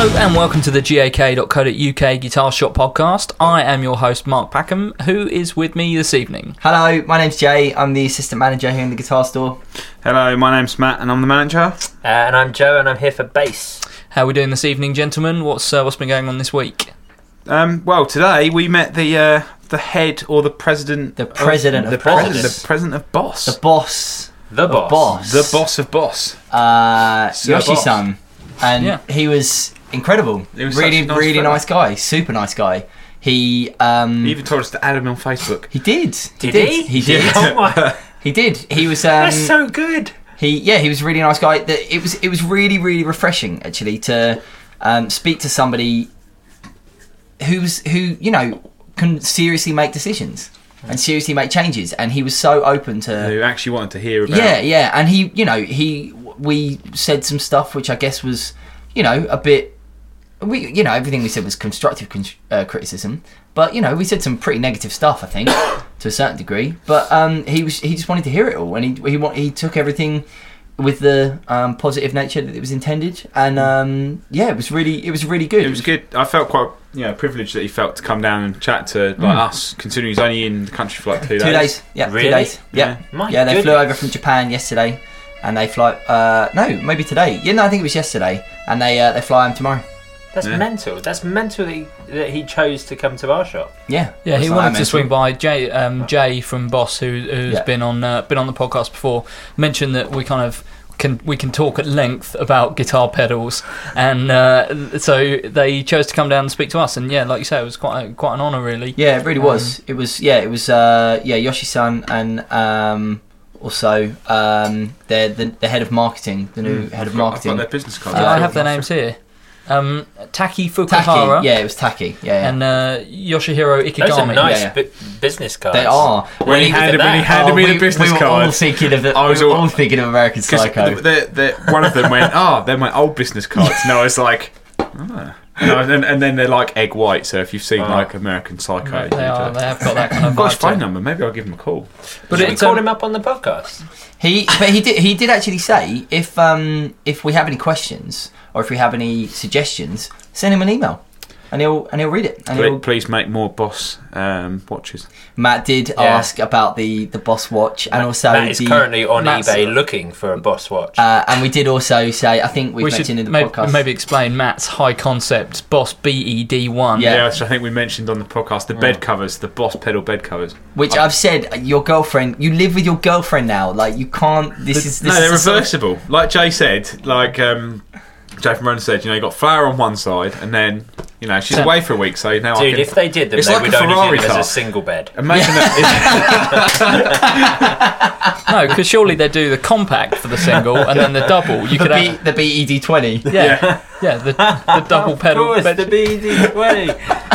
Hello and welcome to the gak.co.uk Guitar Shop podcast. I am your host Mark Packham, who is with me this evening. Hello, my name's Jay. I'm the assistant manager here in the guitar store. Hello, my name's Matt and I'm the manager. And I'm Joe and I'm here for bass. How are we doing this evening, gentlemen? What's been going on this week? Well, today we met the head or the president. The president of The president of Boss. The boss. The boss. The boss of Boss. Yoshi-san. And Yeah. he was incredible. He was really, such a nice really fella. nice guy. Super nice guy. He He even told us to add him on Facebook. he did. Did he? He did. Oh my! He did. He was That's so good. he was a really nice guy. It was really, really refreshing actually to speak to somebody who can seriously make decisions and seriously make changes, and he was so open to Who actually wanted to hear about. yeah, and we said some stuff which I guess was a bit, everything we said was constructive criticism, but we said some pretty negative stuff I think to a certain degree, but he just wanted to hear it all, and he took everything with the positive nature that it was intended, and it was really good. It was good. I felt quite privileged that he felt to come down and chat to us, considering he's only in the country for like 2 days. 2 days, yeah, Really? 2 days, yeah. My Yeah, they flew goodness. over from Japan yesterday, and they fly. No, maybe today. Yeah, no, I think it was yesterday, and they fly home tomorrow. That's Yeah. mental. That's mental that he chose to come to our shop. Yeah, Yeah, he That's not wanted that to swing mental. by. Jay from Boss, who's Yeah. been on the podcast before, mentioned that we can talk at length about guitar pedals, and so they chose to come down and speak to us. And yeah, like you say, it was quite an honour, really. Yeah, it really was. It was Yoshi-san, and also the head of marketing, the new head of I've marketing. got their business card. Yeah, I have their names here. Taki Taki, Fukuhara yeah, it was Taki, yeah. and Yoshihiro Those are Ikigami. nice yeah. business cards. They are. When he handed me the business we were card, all thinking of I was all thinking of American Psycho. one of them went, they're my old business cards. And I was like, and then they're like egg white. So if you've seen like American Psycho, They have got that kind of I've got his vibe to phone them. number. Maybe I'll give him a call. But we called him up on the podcast. He did actually say if we have any questions or if we have any suggestions, send him an email, and he'll read it. And Please make more Boss watches. Matt did ask about the Boss watch, and also Matt is currently on Matt's- eBay looking for a Boss watch. and we did also say, I think We we've should mentioned in the maybe, podcast. maybe explain Matt's high concept Boss BED1. Yeah. Yeah, which I think we mentioned on the podcast. The bed covers, the Boss pedal bed covers. Which I've said, your girlfriend, you live with your girlfriend now. Like, you can't. This No, they're is the sort of- reversible. Like Jay said, Jay from Ronan said, you got flour on one side, and then she's So- away for a week, so now I Dude, can. if they did them, It's they like would a only Ferrari do them as car. a single bed. Imagine that. No, because surely they do the compact for the single and then the double. You could have, the BED20. yeah, the double pedal. Of course, the BD20.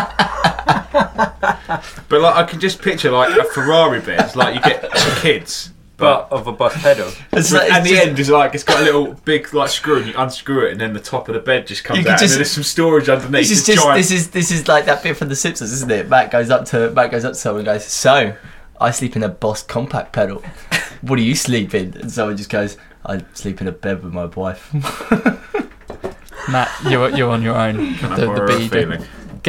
But like, I can just picture like a Ferrari bed, like you get for kids. But of a Boss pedal. And the end is like it's got a little big like screw, and you unscrew it, and then the top of the bed just comes You out, could and just- then there's some storage underneath. This is like that bit from The Simpsons, isn't it? Matt goes up to someone and goes, "So, I sleep in a Boss compact pedal. What do you sleep in?" And someone just goes, "I sleep in a bed with my wife." Matt, you're on your own with the Horror BED. feeling.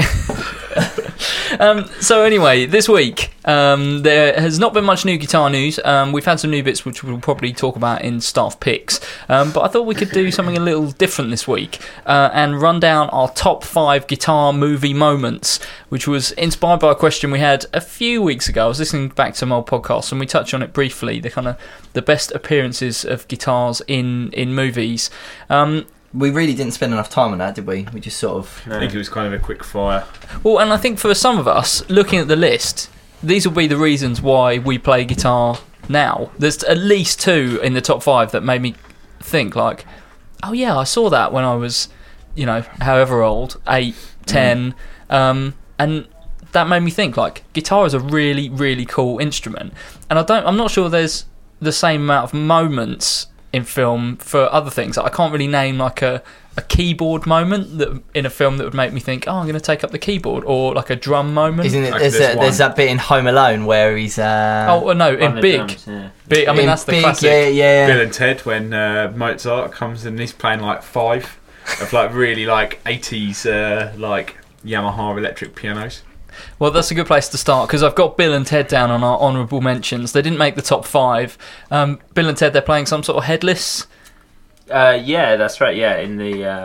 So anyway, this week there has not been much new guitar news. We've had some new bits which we'll probably talk about in staff picks, but I thought we could do something a little different this week and run down our top 5 guitar movie moments, which was inspired by a question we had a few weeks ago. I was listening back to some old podcasts and we touched on it briefly, the best appearances of guitars in movies. We really didn't spend enough time on that, did we? We just sort of... I think it was kind of a quick fire. Well, and I think for some of us, looking at the list, these will be the reasons why we play guitar now. There's at least 2 in the top 5 that made me think, like, oh yeah, I saw that when I was, however old, 8, 10, and that made me think, like, guitar is a really, really cool instrument. And I'm not sure there's the same amount of moments in film for other things. I can't really name like a keyboard moment that in a film that would make me think, oh, I'm going to take up the keyboard, or like a drum moment. Isn't it? Like There's that bit in Home Alone where he's... Oh no, in Big. Drums, yeah. Big. I mean, in that's the Big, classic. Yeah. Bill and Ted, when Mozart comes and he's playing like 5, of like really like 80s like Yamaha electric pianos. Well, that's a good place to start because I've got Bill and Ted down on our honourable mentions. They didn't make the top 5. Bill and Ted, they're playing some sort of headless. Yeah, that's right. Yeah, in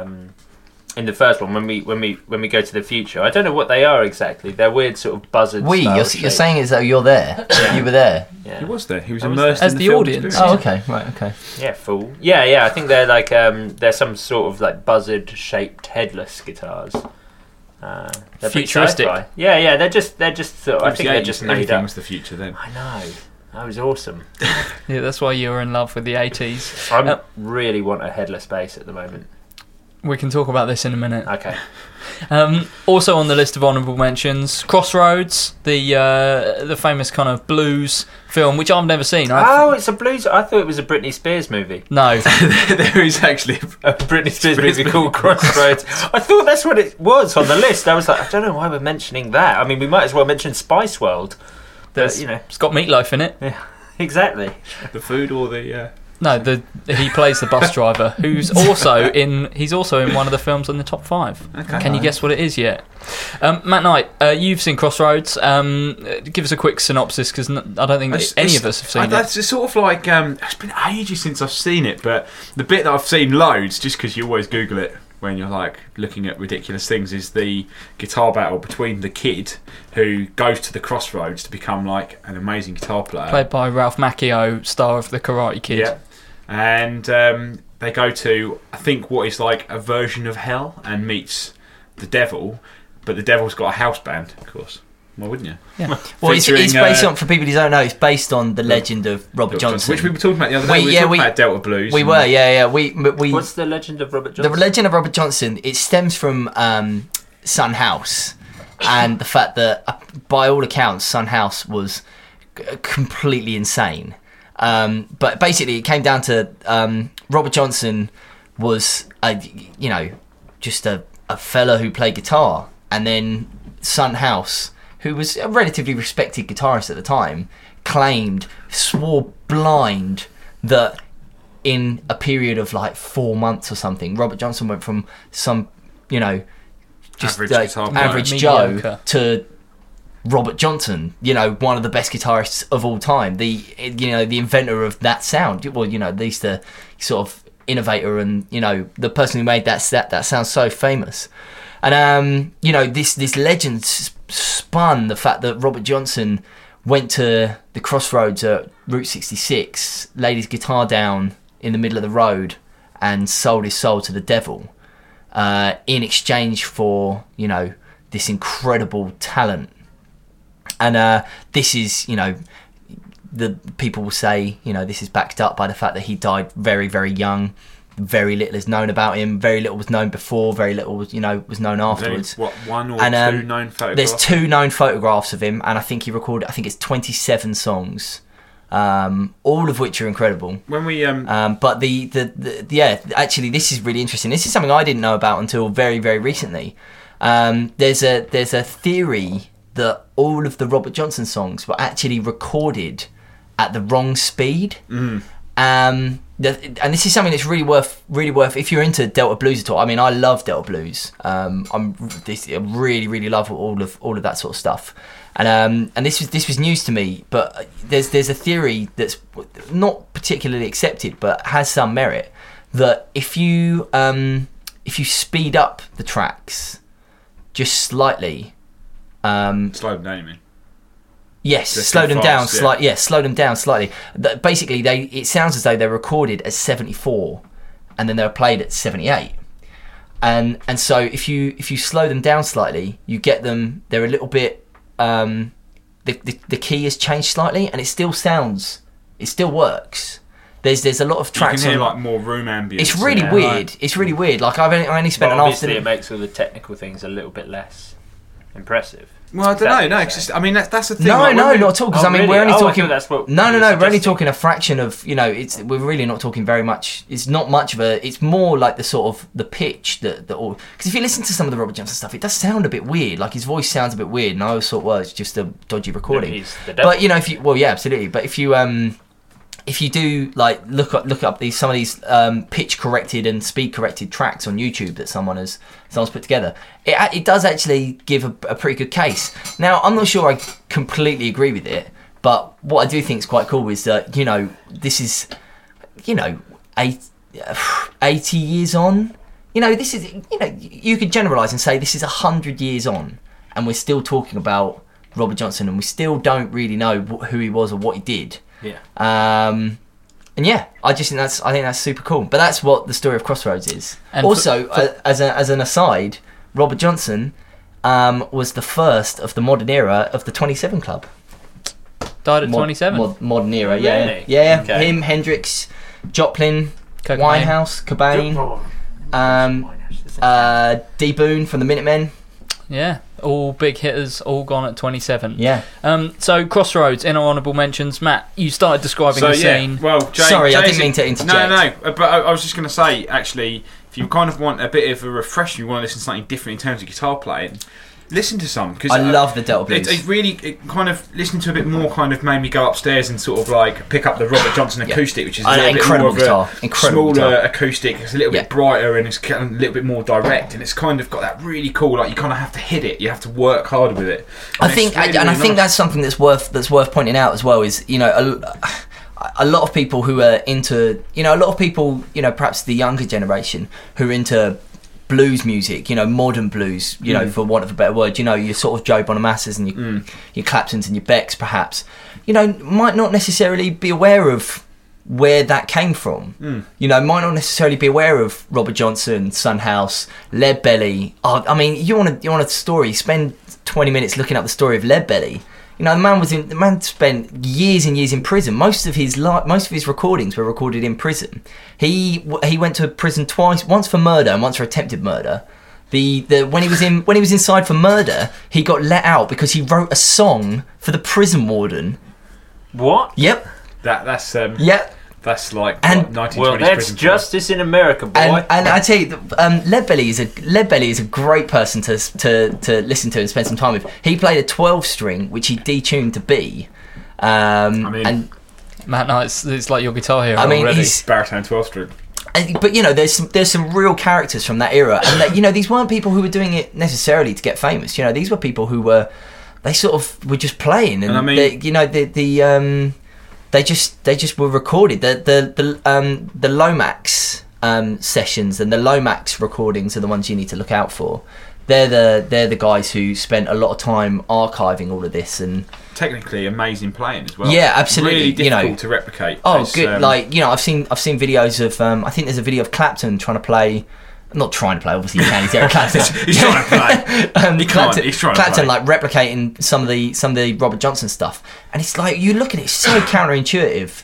the first one, when we go to the future, I don't know what they are exactly. They're weird sort of buzzard. You're saying as though you're there. You were there. Yeah. He was there. He was I was immersed there. in As the the film audience. experience. Oh, okay, right, okay. Yeah, fool. Yeah. I think they're like they're some sort of like buzzard shaped headless guitars. They're pretty Futuristic. sci-fi. Yeah. They're just sort of, I It was think the they're 80s, just and made everything up. was the future then. I know. That was awesome. Yeah, that's why you were in love with the 80s. I really want a headless bass at the moment. We can talk about this in a minute. Okay. Also on the list of honourable mentions, Crossroads, the famous kind of blues film, which I've never seen. Oh, it's a blues. I thought it was a Britney Spears movie. No. There is actually A Britney Spears movie called Crossroads. I thought that's what it was on the list. I was like, I don't know why we're mentioning that. I mean, we might as well mention Spice World. But, you know, It's got Meatloaf in it. yeah, exactly. the food or the. No, he plays the bus driver, who's also in. He's also in one of the films in the top 5. Okay. Can you guess what it is yet? Matt Knight, you've seen Crossroads. Give us a quick synopsis because I don't think any of us have seen it. It's sort of like it's been ages since I've seen it, but the bit that I've seen loads, just because you always Google it when you're like looking at ridiculous things, is the guitar battle between the kid who goes to the Crossroads to become like an amazing guitar player. Played by Ralph Macchio, star of The Karate Kid. Yeah. And they go to, I think, what is like a version of hell and meets the devil, but the devil's got a house band, of course. Why wouldn't you? Yeah. Well, it's Featuring, based on, for people who don't know, it's based on the legend of Robert Johnson. which we were talking about the other day. We were talking about Delta Blues. We were, yeah. We What's the legend of Robert the Johnson? legend of Robert Johnson. It stems from Son House, and the fact that, by all accounts, Son House was completely insane. But basically, it came down to Robert Johnson was just a fella who played guitar, and then Son House, who was a relatively respected guitarist at the time, swore blind that in a period of like 4 months or something, Robert Johnson went from some, just Average guitar player. average Mediocre. Joe to Robert Johnson, one of the best guitarists of all time, the inventor of that sound. Well, at least the sort of innovator and the person who made that sound so famous. And this legend spun the fact that Robert Johnson went to the Crossroads at Route 66, laid his guitar down in the middle of the road, and sold his soul to the devil in exchange for this incredible talent. And this is, the people will say, this is backed up by the fact that he died very, very young. Very little is known about him. Very little was known before. Very little was, was known afterwards. What, one or And, two known photographs? There's 2 known photographs of him, and I think he recorded, it's 27 songs, all of which are incredible. When we But actually, this is really interesting. This is something I didn't know about until very, very recently. There's a theory that all of the Robert Johnson songs were actually recorded at the wrong speed. And this is something that's really worth if you're into Delta Blues at all. I mean, I love Delta Blues. I really, really love all of that sort of stuff. And this was news to me. But there's a theory that's not particularly accepted, but has some merit, that if you speed up the tracks just slightly. slow them down, you mean? Yes, They're slow too them down fast, yeah. slightly. Yes, slow them down slightly. Basically, it sounds as though they're recorded at 74, and then they're played at 78. And so if you slow them down slightly, you get them. They're a little bit. The key has changed slightly, and it still works. There's a lot of You tracks can hear on. like more room ambience. It's really Yeah. weird. It's really weird. Like I only spent But an obviously, afternoon. it makes all the technical things a little bit less impressive. Well, I don't know. No, it's just, I mean that's the thing. No, like, when no, we- not at all. Because Oh, I mean, really? we're only Oh, I talking. thought that's what No, you were we're only suggesting. talking a fraction of. We're really not talking very much. It's not much of a. It's more like the sort of the pitch that all. Because if you listen to some of the Robert Johnson stuff, it does sound a bit weird. Like his voice sounds a bit weird, and I always thought, well, it's just a dodgy recording. He's the devil. But if you, well, yeah, absolutely. But if you if you do like look up some of these pitch corrected and speed corrected tracks on YouTube that someone's put together, it does actually give a pretty good case. Now, I'm not sure I completely agree with it, but what I do think is quite cool is that, you know, this is, you know, 80 years on. You know, this is, you know, you could generalise and say this is 100 years on, and we're still talking about Robert Johnson, and we still don't really know who he was or what he did. Yeah. And yeah, I think that's super cool. But that's what the story of Crossroads is. And also, as an aside, Robert Johnson was the first of the modern era of the 27 Club. Died at 27. Modern era, yeah, Really? yeah. Okay. Him, Hendrix, Joplin, Cobain. Winehouse, Cobain, D. Boone from the Minutemen. Yeah, all big hitters, all gone at 27. Yeah. So Crossroads, in our honourable mentions. Matt, you started describing the scene. Well, Sorry, I didn't mean to interject. No, but I was just going to say, actually, if you kind of want a bit of a refresher, you want to listen to something different in terms of guitar playing, listen to some. Cause I love the Delta Blues. It kind of, listening to a bit more kind of made me go upstairs and sort of like pick up the Robert Johnson acoustic, which is a little incredible bit more guitar. of a Incredible smaller guitar. acoustic. It's a little bit brighter and it's a little bit more direct, and it's kind of got that really cool, like you kind of have to hit it, you have to work hard with it. I think that's something that's worth pointing out as well. Is, you know, a lot of people who are into, you know, a lot of people, you know, perhaps the younger generation who are into blues music, you know, modern blues, you know, for want of a better word, you know, your sort of Joe Bonamassas and your Claptons and your Becks, perhaps, you know, might not necessarily be aware of where that came from. You know, might not necessarily be aware of Robert Johnson, Son House, Lead Belly. Oh, I mean, you want a story? Spend 20 minutes looking up the story of Lead Belly. You know, the man spent years and years in prison. Most of his recordings were recorded in prison. He went to prison twice, once for murder and once for attempted murder. When he was inside for murder, he got let out because he wrote a song for the prison warden. What? Yep. That's Yep. That's like And- 1920s Well, that's prison justice in America, boy. And I tell you, Lead Belly is a great person to listen to and spend some time with. He played a 12-string, which he detuned to B. And Matt, no, it's like your guitar hero I mean, already. baritone 12-string. but you know, there's some real characters from that era, and that, you know, these weren't people who were doing it necessarily to get famous. You know, these were people who were just playing, and I mean, they just were recorded. The Lomax sessions and the Lomax recordings are the ones you need to look out for. They're the guys who spent a lot of time archiving all of this, and Technically amazing playing as well. Yeah, absolutely. Really difficult You know, to replicate. oh, It's, good. Like, you know, I've seen videos of. I think there's a video of Clapton trying to play. Not trying to play, obviously you can. He's Eric Clapton. He's trying to play. He can't. He's trying to Clapton, play. like replicating some of the Robert Johnson stuff, and it's like you look at it, it's so counterintuitive.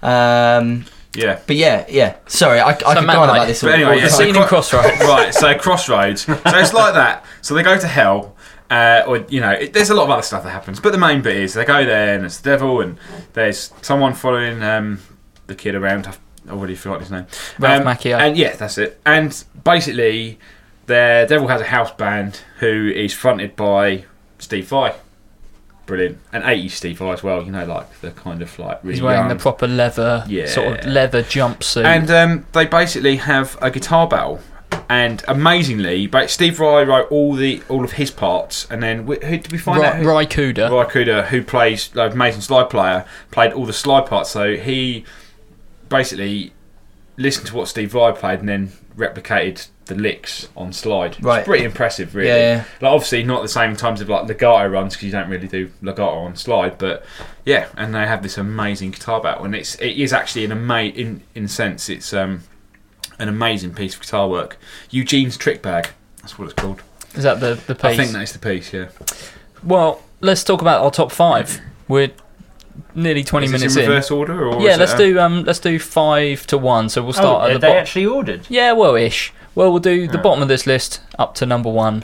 Yeah. But yeah. Sorry, I could go Matt, on like, about this. But all anyway, the yeah, time. Scene in Crossroads. Right, so Crossroads. So it's like that. So they go to hell, or, you know, there's a lot of other stuff that happens. But the main bit is they go there and it's the devil, and there's someone following the kid around. I've already forgotten his name. Ralph Macchio. And yeah, that's it. And basically, the devil has a house band who is fronted by Steve Vai. Brilliant. And 80s Steve Vai as well, you know, like the kind of like really He's wearing young. the proper leather, sort of leather jumpsuit. And they basically have a guitar battle, and amazingly, Steve Vai wrote all of his parts, and then who did we find out? Ry Cooder. Ry Cooder, who plays like amazing slide player, played all the slide parts. So he basically listened to what Steve Vai played and then replicated the licks on slide. Right. It's pretty impressive, really. Yeah. Like, obviously not the same in terms of like legato runs, because you don't really do legato on slide, but yeah, and they have this amazing guitar battle, and it is actually in a sense it's an amazing piece of guitar work. Eugene's Trick Bag, that's what it's called. Is that the piece? I think that is the piece, yeah. Well, let's talk about our top 5. We're nearly 20 Is minutes this in in. reverse order, or Yeah, is it, let's do 5 to 1. So we'll start are at the they bottom. actually ordered? Yeah, well, ish. Well, we'll do the bottom of this list up to number 1.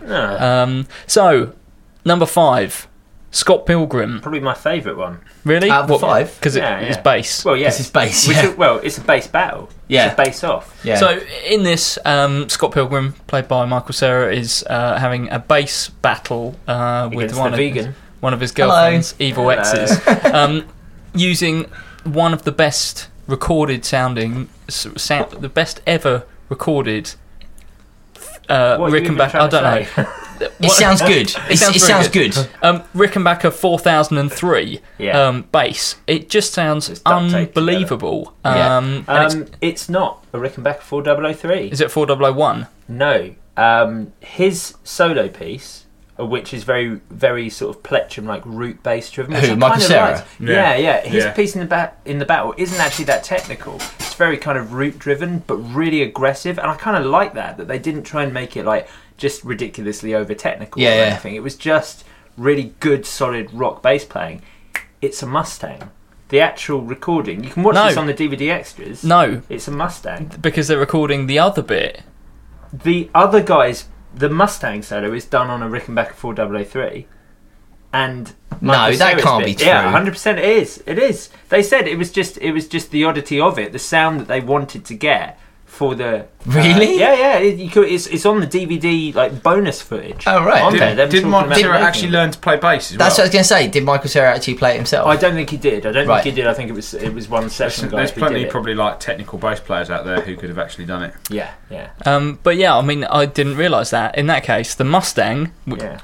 So number 5, Scott Pilgrim. Probably my favourite one. Really? Out of the 5? Because Yeah, it's yeah. bass. Well, yeah. This is bass, Which yeah. it's a bass battle. Yeah. It's a bass off. Yeah. So in this, Scott Pilgrim, played by Michael Cera, is having a bass battle with Against the vegan. one of his girlfriend's evil Hello. exes, using one of the best recorded sounding, the best ever recorded Rickenbacker. I don't know. It sounds good. It sounds good. Rickenbacker 4003 Yeah. bass. It just sounds It's duct taped unbelievable. Yeah. And It's not a Rickenbacker 4003. is it 4001? No. His solo piece, which is very, very sort of plectrum, like root bass driven. which Who, I Michael kind of Cera? liked. Yeah. His Yeah. piece in the battle isn't actually that technical. It's very kind of root driven, but really aggressive. And I kind of like that they didn't try and make it like just ridiculously over technical or Yeah. anything. It was just really good, solid rock bass playing. It's a Mustang. The actual recording, you can watch No. this on the DVD extras. No, It's a Mustang. because they're recording the other bit. The other guys, the Mustang solo is done on a Rickenbacker 4003, and No, Michael that Cera's can't bit- be Yeah, true. 100% it is. It is. They said it was just the oddity of it, the sound that they wanted to get for the. Really? Yeah. It's on the DVD like bonus footage. Oh, right. On Okay. there, them Did talking Michael about Cera making actually it. learn to play bass as That's what I well? was going to say. Did Michael Cera actually play it himself? I don't think he did. I don't Right. think he did. I think it was one session guy. There's who plenty did it. probably like technical bass players out there who could have actually done it. Yeah. But yeah, I mean, I didn't realise that. In that case, the Mustang, Yeah.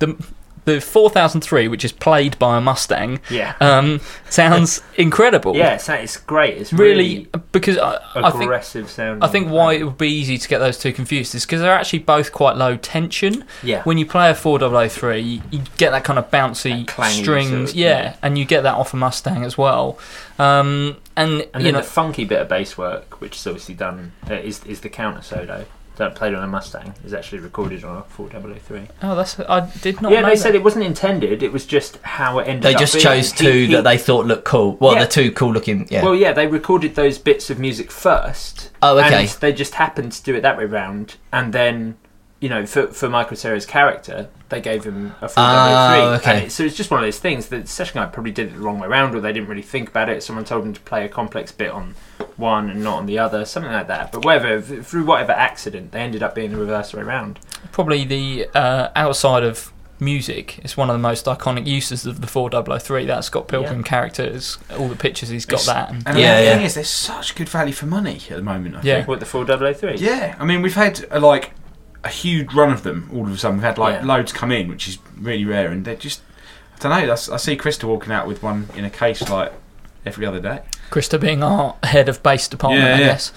the 4003, which is played by a Mustang, Yeah. sounds incredible. Yeah, it's great. It's Really, because I think aggressive sound. I think why it would be easy to get those two confused is because they're actually both quite low tension. Yeah. When you play a 4003, you get that kind of bouncy That clangy strings, sort of, yeah, and you get that off a Mustang as well. And And you then know, the funky bit of bass work, which is obviously done, is the counter solo that played on a Mustang, is actually recorded on a 4003. oh, I did not. Yeah, know they that. said it wasn't intended. It was just how it ended. They up just being. chose two that they thought looked cool. Well, Yeah. the two cool looking. Yeah. Well, yeah, they recorded those bits of music first. Oh, okay. And they just happened to do it that way round, and then, you know, for Michael Cera's character, they gave him a 4003. Oh, okay. So it's just one of those things that the session guy probably did it the wrong way round, or they didn't really think about it. Someone told them to play a complex bit on one and not on the other, something like that. But through whatever accident, they ended up being the reverse way round. Probably the outside of music, it's one of the most iconic uses of the 4003. That Scott Pilgrim characters, all the pictures he's got that. And And Yeah, the yeah. thing is, there's such good value for money at the moment. I Yeah. think. What, the 4003? Yeah, I mean, we've had like a huge run of them all of a sudden. We've had like Yeah. loads come in, which is really rare, and they're just, I don't know. I see Krista walking out with one in a case like every other day. Krista being our head of bass department, Yeah, I yeah. guess.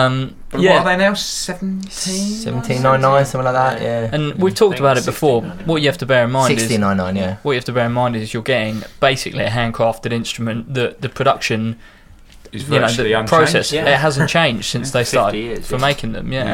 But Yeah. what are they now? 17? 1799, something like that. Yeah. And we've talked think about it before. 1699. What you have to bear in mind is 1699. Yeah. what you have to bear in mind is you're getting basically a handcrafted instrument. The production, Is you know, virtually the unchanged. process, Yeah. it hasn't changed since they 50 started years, for yeah. making them. Yeah,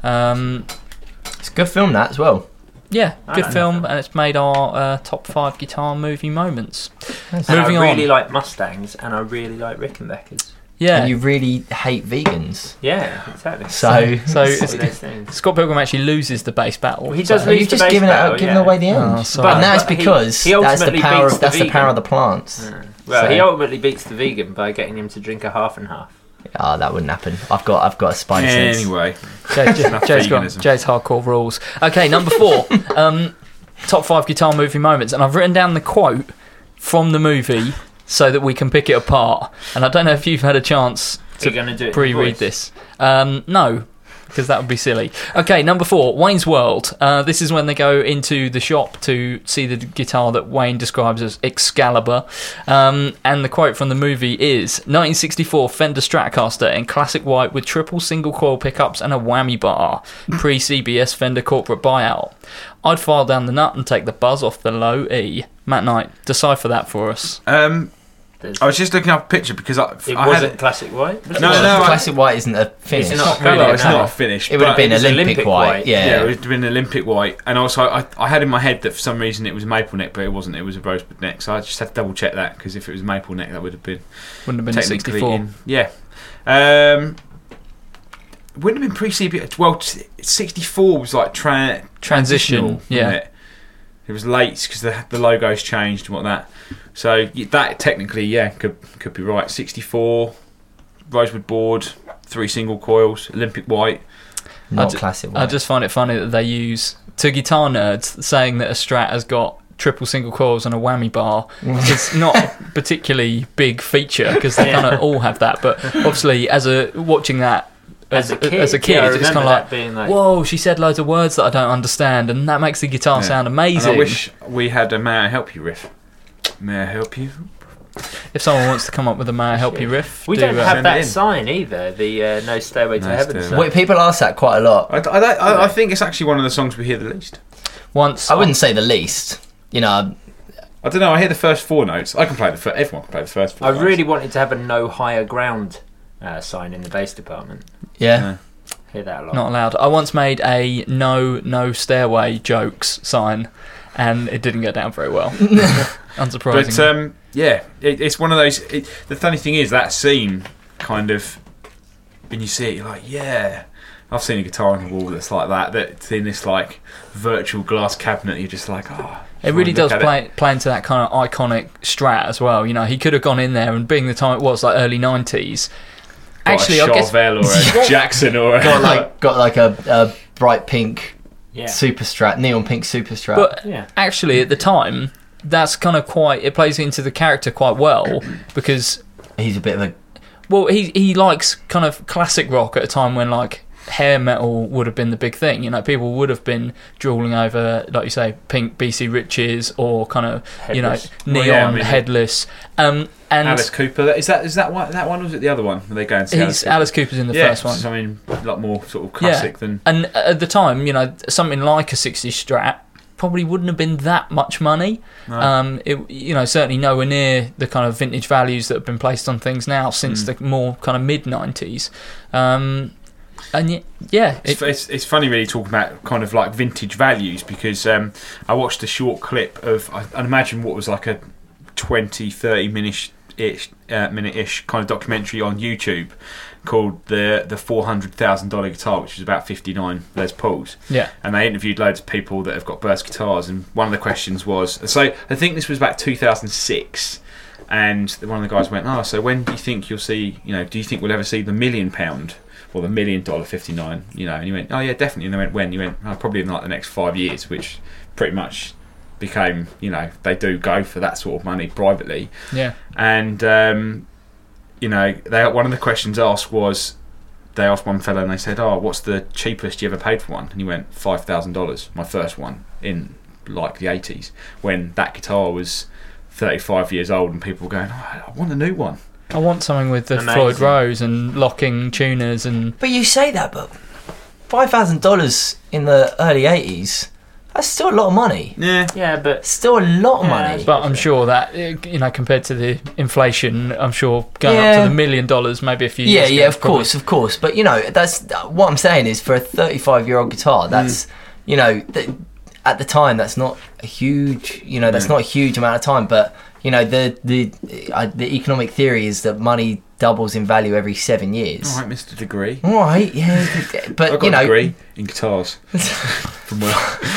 It's a good film that as well. yeah, I good don't film, know. and it's made our top 5 guitar movie moments. And Moving I really on. like Mustangs, and I really like Rickenbackers. Yeah, And you really hate vegans. Yeah, exactly. so So, It's one of it's, those things. Scott Pilgrim actually loses the bass battle. Well, he so- does so lose you've the just bass given battle, given yeah. away the end. Oh, sorry. and that's But he because that's the ultimately power. beats the That's the power of the vegan. plants. Well, So- he ultimately beats the vegan by getting him to drink a half and half. Oh, that wouldn't happen. I've got a spidey sense. Anyway, Jay's Enough got veganism. Jay's hardcore rules. Okay, number 4. Top 5 guitar movie moments, and I've written down the quote from the movie so that we can pick it apart. And I don't know if you've had a chance So you're going to do it in pre-read voice? this. No, because that would be silly. Okay, number 4, Wayne's World. This is when they go into the shop to see the guitar that Wayne describes as Excalibur. And the quote from the movie is, 1964 Fender Stratocaster in classic white with triple single coil pickups and a whammy bar. Pre-CBS Fender corporate buyout. I'd file down the nut and take the buzz off the low E. Matt Knight, decipher that for us. There's- I was just looking up a picture because I it had wasn't it. classic white. No, I- Classic white isn't a finish. It's not No, really, it's no. not a finish. It would have but been was Olympic, Olympic white. white. Yeah. Yeah, it would have been Olympic white, and also I had in my head that for some reason it was maple neck, but it wasn't. It was a rosewood neck, so I just had to double check that because if it was maple neck, that would have been Wouldn't have been technically 64. in. Yeah, wouldn't have been pre-CBS. Well, 64 was like Transition, transitional, yeah. wasn't it was late because the logos changed and whatnot. So that technically, yeah, could be right. 64 rosewood board, 3 single coils, Olympic white. Not I classic I white. just find it funny that they use, to guitar nerds, saying that a Strat has got triple single coils and a whammy bar. It's not a particularly big feature because they kind of all have that. But obviously, watching that as a kid, I it's kind of remember like, that being like, whoa, she said loads of words that I don't understand, and that makes the guitar sound amazing. And I wish we had a "May I help you" riff. May I help you? If someone wants to come up with a "May I help you" riff, we don't have send it that in. sign either. The "No Stairway to No Heaven" Stairway. sign. Wait, people ask that quite a lot. I think it's actually one of the songs we hear the least. Once I wouldn't say the least. You know, I don't know. I hear the first 4 notes. I can play everyone can play the first 4 I notes. really wanted to have a "No Higher Ground" sign in the bass department. yeah. Hear that a lot. not allowed. I once made a no stairway jokes sign, and it didn't go down very well. Unsurprisingly. But it's one of those. The funny thing is that scene kind of, when you see it, you're like, yeah. I've seen a guitar on the wall that's like that. That's in this like virtual glass cabinet. You're just like, oh. It really does play into that kind of iconic Strat as well. You know, he could have gone in there, and being the time it was like early 90s. Actually, I I guess Charvel or a Jackson or a got like a bright pink Yeah. super Strat, neon pink super Strat. But Yeah. actually, at the time, that's kind of it plays into the character quite well because, he's a bit of a well, he likes kind of classic rock at a time when like hair metal would have been the big thing. You know, people would have been drooling over, like you say, pink BC Riches or kind of Headless. neon headless. And Alice Cooper. Is that one? That one or was it the other one? Where they go and see Alice Cooper's in the first one. So, I mean, a lot more sort of classic than. And at the time, you know, something like a 60s Strat probably wouldn't have been that much money. No. Certainly nowhere near the kind of vintage values that have been placed on things now since the more kind of mid 90s. It's funny really talking about kind of like vintage values because I watched a short clip of I'd imagine what was like a 20-30 minute-ish kind of documentary on YouTube called the $400,000 guitar, which is about 59 Les Pauls. Yeah. And they interviewed loads of people that have got burst guitars, and one of the questions was, so I think this was about 2006, and one of the guys went, so when do you think you'll see, do you think we'll ever see the £1 million or the $1 million 59, and he went, oh yeah, definitely. And they went, when? He went, probably in like the next 5 years, which pretty much became, they do go for that sort of money privately. Yeah. And one of the questions asked was, they asked one fellow and they said, what's the cheapest you ever paid for one? And he went, $5,000, my first one in like the 80s, when that guitar was 35 years old and people were going, I want a new one. I want something with the Amazing. Floyd Rose and locking tuners and... But you say that, but $5,000 in the early 80s, that's still a lot of money. Yeah, but Still a lot of money. But I'm sure that, compared to the inflation, I'm sure going up to the $1 million maybe a few years ago. Yeah, of course. But, that's what I'm saying is for a 35-year-old guitar, that's, at the time, that's not a huge, that's not a huge amount of time. But, the economic theory is that money doubles in value every 7 years. All right, Mr. Degree. All right, yeah. But, I got a degree in guitars. From where?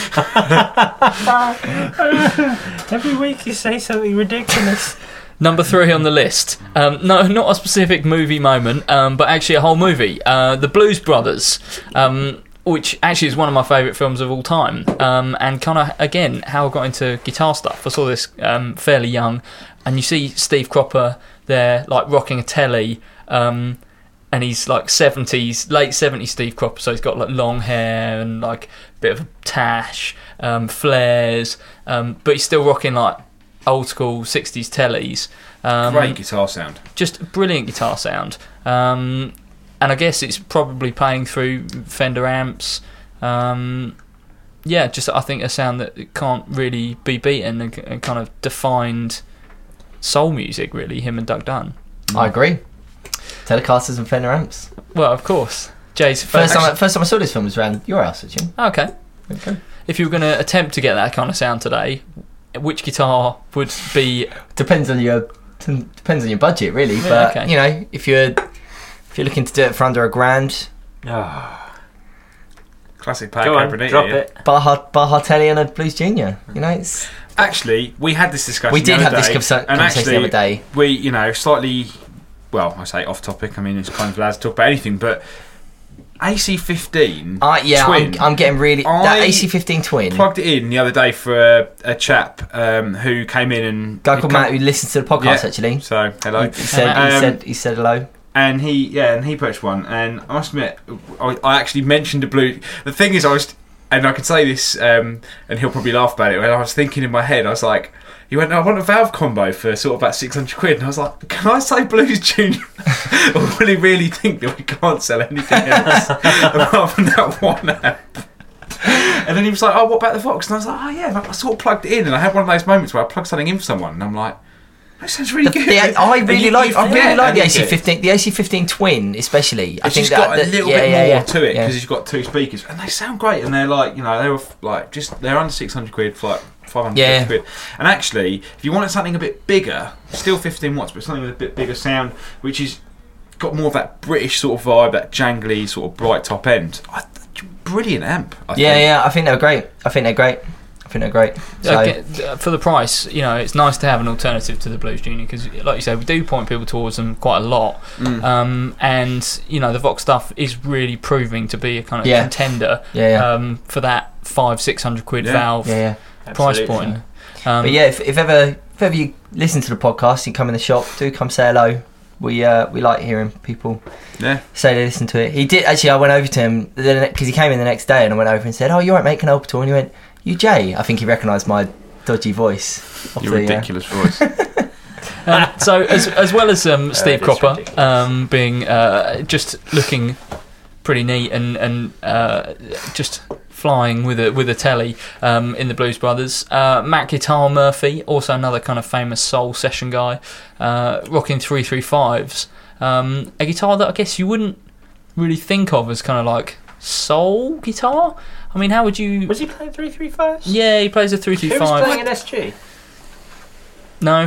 every week you say something ridiculous. Number 3 on the list. No, not a specific movie moment, but actually a whole movie. The Blues Brothers, which actually is one of my favourite films of all time. And kind of, again, how I got into guitar stuff. I saw this fairly young, and you see Steve Cropper there, like, rocking a telly, and he's like late 70s Steve Cropper, so he's got like long hair and like a bit of a tash, flares, but he's still rocking like old school 60s tellies. Great guitar sound. Just brilliant guitar sound. And I guess it's probably playing through Fender amps. I think a sound that can't really be beaten and kind of defined soul music, really, him and Doug Dunn. I agree. Telecasters and Fender amps. Well, of course. Jay's first time I saw this film was around your house, actually. Okay. If you were going to attempt to get that kind of sound today, which guitar would be? Depends on your budget, really. Yeah, but if you're looking to do it for under $1,000, Classic Pat Go on, Cabernet. drop it. Baja Telly and a Blues Junior. It's. Actually, we had this discussion. We did the have other this day, conversation and actually, the other day. We, slightly, well, I say off topic. I mean, it's kind of allowed to talk about anything, but AC15 Yeah, twin. I'm getting really... That I AC15 twin. plugged it in the other day for a chap who came in and... Guy called Matt who listens to the podcast, actually. So, hello. He said hello. And he purchased one, and I must admit, I actually mentioned the blue. The thing is, and I can say this, and he'll probably laugh about it. When I was thinking in my head, I was like, he went, "I want a valve combo for sort of about £600," and I was like, "Can I say Blues Junior?" Or will he really think that we can't sell anything else apart from that one amp? And then he was like, "Oh, what about the Vox?" And I was like, "Oh yeah," I sort of plugged it in, and I had one of those moments where I plugged something in for someone, and I'm like, that sounds really good. I really like the it. AC15. The AC15 twin, especially. I think just got a little bit more to it because yeah. you've got two speakers, and they sound great. And they're like, they were like they're under £600 for like 500 quid. And actually, if you wanted something a bit bigger, still 15 watts, but something with a bit bigger sound, which is got more of that British sort of vibe, that jangly sort of bright top end. Brilliant amp. I think they're great. I think they're great. So, for the price, it's nice to have an alternative to the Blues Junior because, like you say, we do point people towards them quite a lot. And the Vox stuff is really proving to be a kind of contender for that £500-600 valve price point. But if ever you listen to the podcast, you come in the shop, do come say hello. We like hearing people say they listen to it. He did actually. I went over to him because he came in the next day, and I went over and said, "Oh, you're right, mate, can I help at all?" And he went, "You Jay?" I think he recognised my dodgy voice. Your ridiculous voice. So as well as Steve Cropper being just looking pretty neat and just flying with a telly in the Blues Brothers, Matt Guitar Murphy, also another kind of famous soul session guy, rocking 335s, a guitar that I guess you wouldn't really think of as kind of like soul guitar. I mean, how would you... Was he playing 335s? Yeah, he plays a 335. Who was playing an SG? No.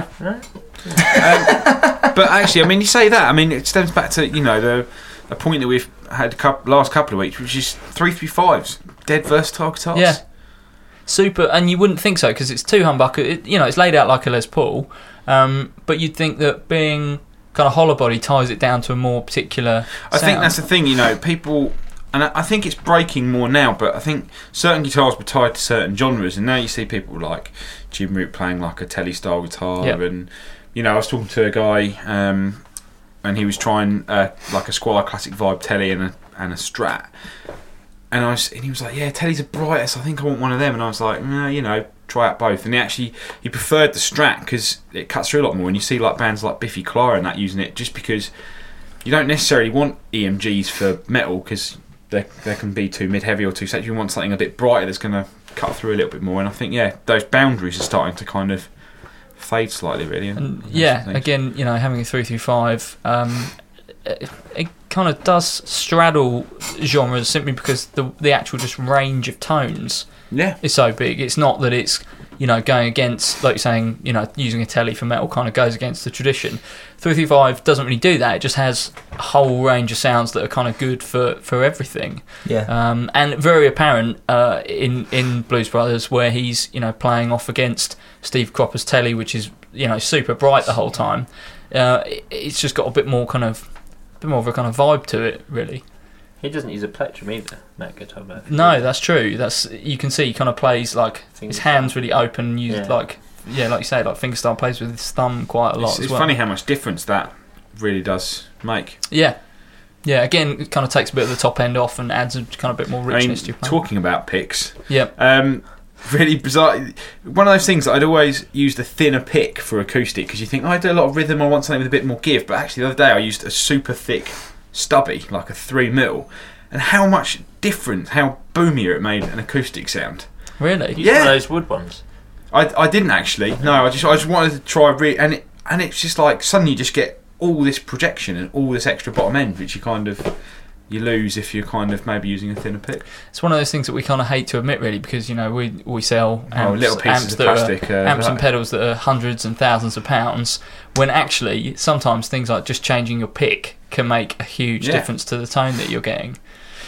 But actually, I mean, you say that. I mean, it stems back to a point that we've had last couple of weeks, which is 335s, dead versatile guitars. Yeah, super. And you wouldn't think so because it's two humbucker. It's laid out like a Les Paul, but you'd think that being kind of hollow body ties it down to a more particular sound. I think that's the thing. People. And I think it's breaking more now, but I think certain guitars were tied to certain genres, and now you see people like Jim Root playing like a telly style guitar, and I was talking to a guy, and he was trying like a Squire Classic Vibe telly and a Strat, and he was like, "Yeah, tellies are brightest. I think I want one of them." And I was like, "No, try out both." And he preferred the Strat because it cuts through a lot more, and you see like bands like Biffy Clyro and that using it just because you don't necessarily want EMGs for metal because they can be too mid-heavy or too set. You want something a bit brighter that's going to cut through a little bit more. And I think, those boundaries are starting to kind of fade slightly, really. And again, having a 335, it kind of does straddle genres simply because the actual just range of tones is so big. It's not that it's going against, like you're saying, using a telly for metal kind of goes against the tradition. 335 doesn't really do that. It just has a whole range of sounds that are kind of good for everything. Yeah. And very apparent in Blues Brothers where he's playing off against Steve Cropper's telly, which is super bright the whole time. It's just got a bit more of a kind of vibe to it, really. He doesn't use a plectrum either, Matt Guitar Murphy. No, that's true. You can see he kind of plays like his hands really open. Like you say, like fingerstyle, plays with his thumb quite a lot as well. It's funny how much difference that really does make. Yeah. Again, it kind of takes a bit of the top end off and adds a kind of bit more richness to your playing. Talking about picks, really bizarre. One of those things that I'd always use the thinner pick for acoustic because you think, I do a lot of rhythm, I want something with a bit more give. But actually, the other day I used a super thick stubby, like a 3mm, and how much different, how boomier it made an acoustic sound. Really? You used one of those wood ones? I didn't actually. No, I just wanted to try and it's just like suddenly you just get all this projection and all this extra bottom end, which you lose if you're kind of maybe using a thinner pick. It's one of those things that we kind of hate to admit, really, because we sell amps, little pieces of plastic, amps and pedals that are hundreds and thousands of pounds. When actually, sometimes things like just changing your pick can make a huge difference to the tone that you're getting.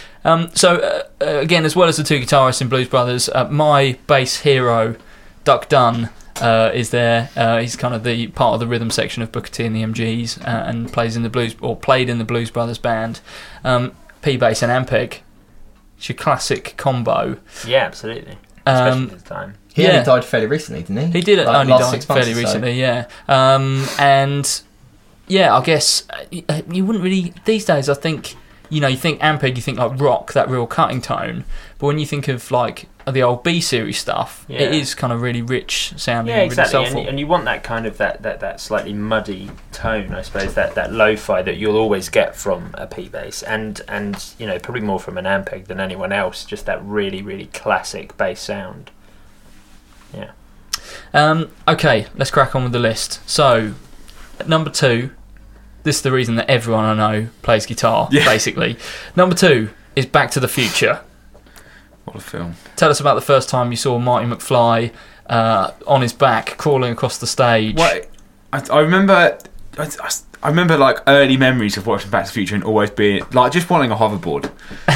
So again, as well as the two guitarists in Blues Brothers, my bass hero, Duck Dunn, is there. He's kind of the part of the rhythm section of Booker T and the MGs, and played in the Blues Brothers band. P-Bass and Ampeg. It's your classic combo. Yeah, absolutely. Especially at the time. He only died fairly recently, didn't he? He did Like, only last die 6 months fairly or so. recently, yeah. And yeah, I guess you wouldn't really these days. I think you think Ampeg, you think like rock, that real cutting tone. But when you think of like the old B series stuff, it is kind of really rich sounding. Yeah, exactly. Really soulful. And you want that kind of that slightly muddy tone, I suppose. That lo-fi that you'll always get from a P-Bass, and probably more from an Ampeg than anyone else. Just that really, really classic bass sound. Yeah. Okay, let's crack on with the list. So, at number 2, this is the reason that everyone I know plays guitar, basically. Number 2 is Back to the Future. What a film. Tell us about the first time you saw Marty McFly on his back, crawling across the stage. Well, I remember... I remember like early memories of watching Back to the Future and always being like just wanting a hoverboard.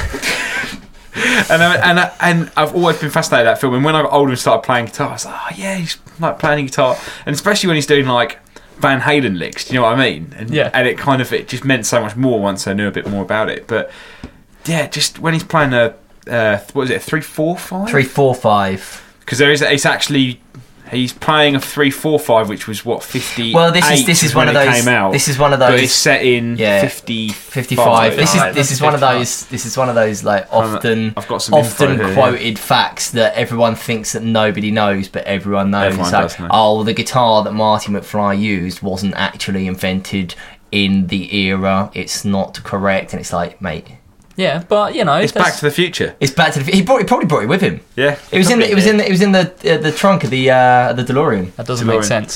And I've always been fascinated with that film. And when I got older and started playing guitar, I was like, oh yeah, he's like playing guitar, and especially when he's doing like Van Halen licks. Do you know what I mean? And it just meant so much more once I knew a bit more about it. But yeah, just when he's playing a 3-4-5? 3-4-5. Because it's actually. He's playing a 3-4-5, which was what 50. Well, this is one of those. Came out, this is one of those. But it's set in 55. This is one of those. This is one of those like often I've got some info here, quoted facts that everyone thinks that nobody knows, but everyone knows. Everyone like, does know. oh, the guitar that Marty McFly used wasn't actually invented in the era. It's not correct, and it's like, mate. Yeah, but it's Back to the Future. It's Back to the. He probably brought it with him. Yeah, it was in the trunk of the DeLorean. That doesn't make sense.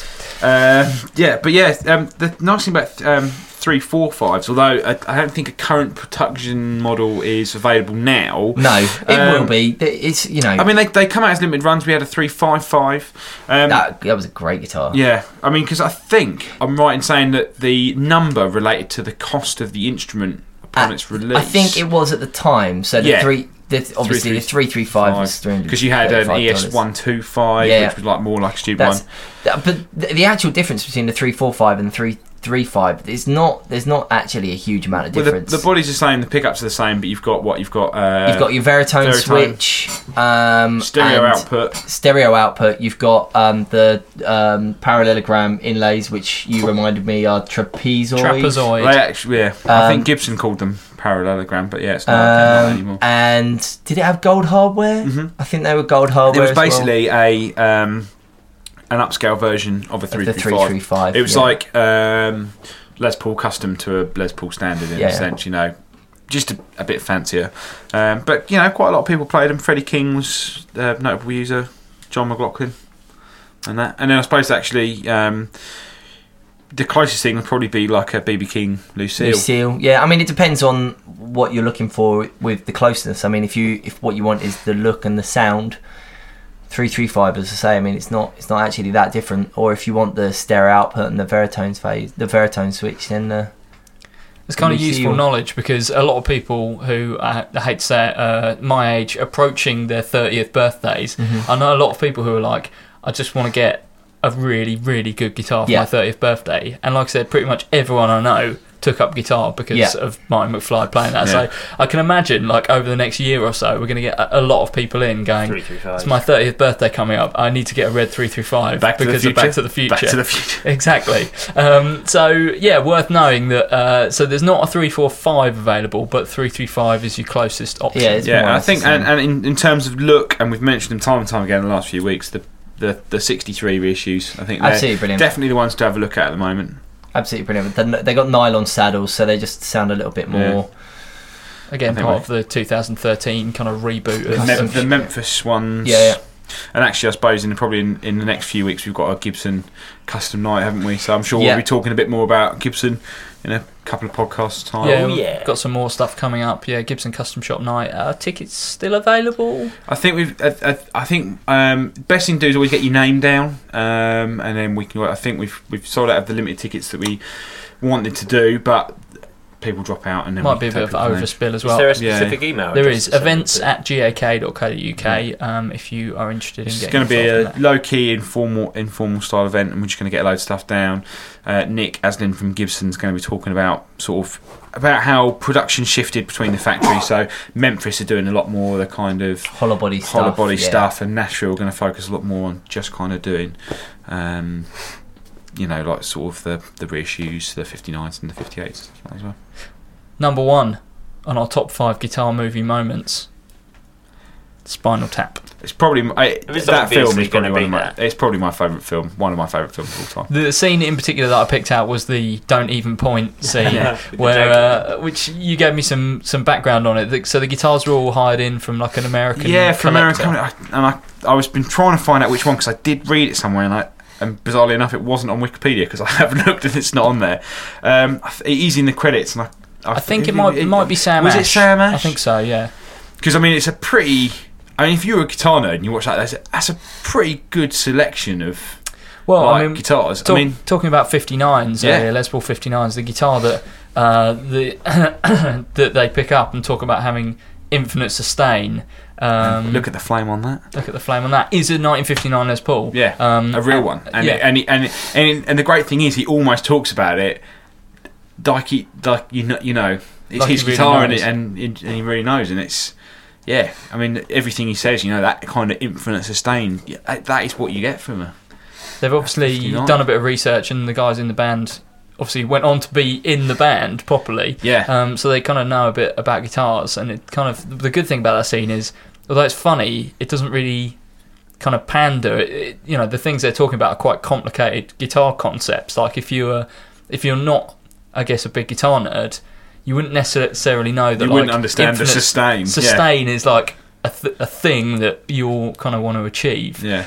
The nice thing about 3-4-5s, although I don't think a current production model is available now. No, it will be. It's I mean, they come out as limited runs. We had a 3-5-5. That was a great guitar. Yeah, I mean, because I think I'm right in saying that the number related to the cost of the instrument upon its release. I think it was at the time. So the 3-3-5 was $300. Because you had an ES-125, which was like more like a Stube one. But the actual difference between the 3-4-5 and the 3-3-5 is not. There's not actually a huge amount of difference. The body's the same, the pickups are the same, but you've got you've got your Veritone switch, stereo output. You've got the parallelogram inlays, which you reminded me are trapezoid. They actually, I think Gibson called them parallelogram, but it's not anymore. And did it have gold hardware? Mm-hmm. I think they were gold hardware. It was basically an upscale version of a 3-3-5. It was like Les Paul custom to a Les Paul standard in a sense, just a bit fancier. But quite a lot of people played them. Freddie King was a notable user, John McLaughlin, and then I suppose actually the closest thing would probably be like a BB King Lucille. Lucille, yeah. I mean, it depends on what you're looking for with the closeness. I mean, if what you want is the look and the sound, 3-3-5, as I say, I mean, it's not actually that different. Or if you want the stereo output and the Veritone switch, then it's kind of useful knowledge, because a lot of people who I hate to say it, my age, approaching their 30th birthdays, I know a lot of people who are like, I just want to get a really, really good guitar for my 30th birthday. And like I said, pretty much everyone I know took up guitar because of Marty McFly playing that. So I can imagine, like, over the next year or so, we're going to get a lot of people in going, it's my 30th birthday coming up, I need to get a red 3-3-5 because of Back to the Future. Back to the Future. Exactly. Worth knowing that so there's not a 3-4-5 available, but 3-3-5 is your closest option. I think, and in terms of look, and we've mentioned them time and time again in the last few weeks, the 63 reissues, I think they're definitely the ones to have a look at the moment. Absolutely brilliant. They got nylon saddles, so they just sound a little bit more. Again, part of the 2013 kind of reboot of the Memphis ones. Yeah. And actually, I suppose probably in the next few weeks we've got a Gibson custom night, haven't we? So I'm sure we'll be talking a bit more about Gibson in a couple of podcasts time. We've got some more stuff coming up. Yeah, Gibson Custom Shop Night. Tickets still available? I think best thing to do is always get your name down, and then we can. I think we've sold out of the limited tickets that we wanted to do, but people drop out, and then Might we be a bit of take people in. overspill as Is well. there a Yeah. specific email? There address is to send it events to? at gak.co.uk if you are interested in It's getting going to be involved a in that. low-key, informal style event, and we're just going to get a load of stuff down. Nick Aslin from Gibson's going to be talking about about how production shifted between the factories. So Memphis are doing a lot more of the kind of Hollow body stuff, stuff. and Nashville are going to focus a lot more on just kind of doing, like sort of the reissues, the 59s and the 58s as well. Number 1 on our top 5 guitar movie moments, Spinal Tap. It's probably It's that film obviously is probably gonna one be of my. that. It's probably my favourite film. One of my favourite films of all time. The scene in particular that I picked out was the "Don't Even Point" scene, With the where which you gave me some background on it. So the guitars were all hired in from like an American, From collector. American, and I was been trying to find out which one because I did read it somewhere, and bizarrely enough, it wasn't on Wikipedia because I haven't looked and it's not on there. It is in the credits, and I think it might be Sam Was Ash. it Sam Ash? I think so. Yeah. Because it's a pretty. If you're a guitar nerd and you watch that, that's a pretty good selection of guitars. Talking about 59s, Yeah. Les Paul 59s, the guitar that that they pick up and talk about having infinite sustain. Look at the flame on that. Look at the flame on that. Is a 1959 Les Paul. Yeah, a real one. And, yeah. and the great thing is, he almost talks about it like it's Like his he really guitar, knows. and he really knows, and it's. Yeah, everything he says, that kind of infinite sustain, that is what you get from her. They've obviously 59. done a bit of research, and the guys in the band obviously went on to be in the band properly. Yeah. So they kind of know a bit about guitars, and it kind of the good thing about that scene is, although it's funny, it doesn't really kind of pander. The things they're talking about are quite complicated guitar concepts. Like if you're not, I guess, a big guitar nerd, you wouldn't necessarily know that. You wouldn't understand the infinite sustain. Sustain is like a thing that you all kind of want to achieve. Yeah.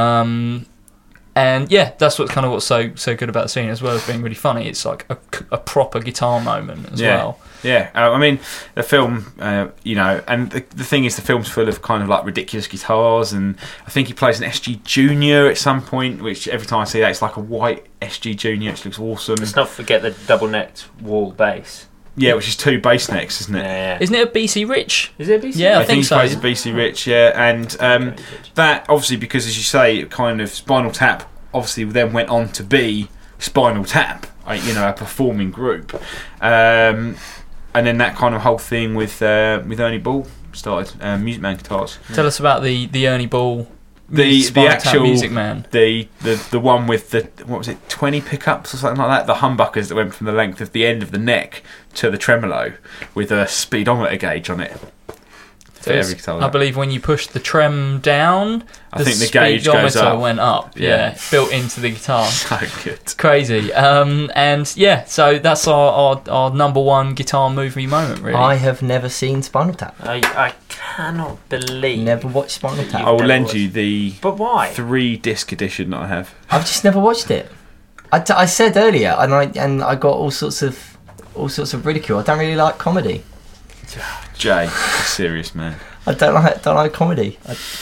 And yeah, that's what's so good about the scene, as well as being really funny. It's like a proper guitar moment as well. Yeah, the film, and the thing is, the film's full of kind of like ridiculous guitars, and I think he plays an SG Junior at some point, which every time I see that, it's like a white SG Junior, which looks awesome. Let's not forget the double-necked wall bass. Yeah, which is 2 bass necks, isn't it? Yeah. Isn't it a BC Rich? Is it a BC? Yeah, I think he so. plays a BC Rich, yeah, and that obviously, because as you say, kind of Spinal Tap obviously then went on to be Spinal Tap, a performing group, and then that kind of whole thing with Ernie Ball started, Music Man guitars. Tell us about the Ernie Ball, the Spinal Tap actual Music Man. the one with the 20 pickups or something like that, the humbuckers that went from the length of the end of the neck to the tremolo with a speedometer gauge on it. For every guitar. I believe when you push the trem down, I think the gauge speedometer goes up. went up. Yeah, built into the guitar. So good. It's crazy. And yeah, so that's our number 1 guitar movie moment, really. I have never seen Spinal Tap. I cannot believe. Never watched Spinal Tap. I will never lend watched- you the But why? 3-disc edition that I have. I've just never watched it. I said earlier, and I got all sorts of ridicule. I don't really like comedy. Jay, serious man. I don't like comedy.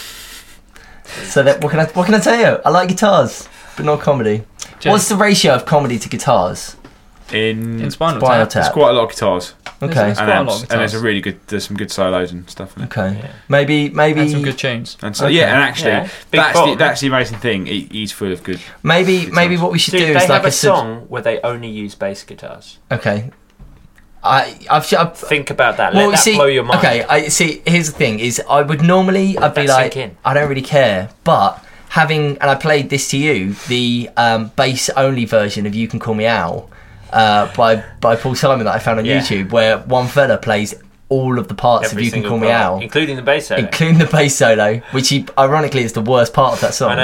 So that what can I tell you? I like guitars, but not comedy. Jay. What's the ratio of comedy to guitars? in There's Spinal Spinal Tap. Tap. quite a lot of guitars Okay. There's and quite a amps, lot of and there's guitars. there's some good solos and stuff in it. Okay. Yeah. Maybe And some good tunes. And so Okay. yeah, and actually Yeah. Big Bob. that's the amazing thing. He's full of good. maybe what we should Dude, do they is like have a sub- song where they only use bass guitars. Okay. I've Think about that. well, Let that see, blow your mind. okay. I see. Here's the thing: is I would normally I'd be that like, sink in. I don't really care, but having and I played this to you, the bass only version of "You Can Call Me Al" by Paul Simon that I found on Yeah. YouTube, where one fella plays all of the parts Every of "You Can single Call Me part, Al," including the bass solo. including the bass solo, which ironically is the worst part of that song.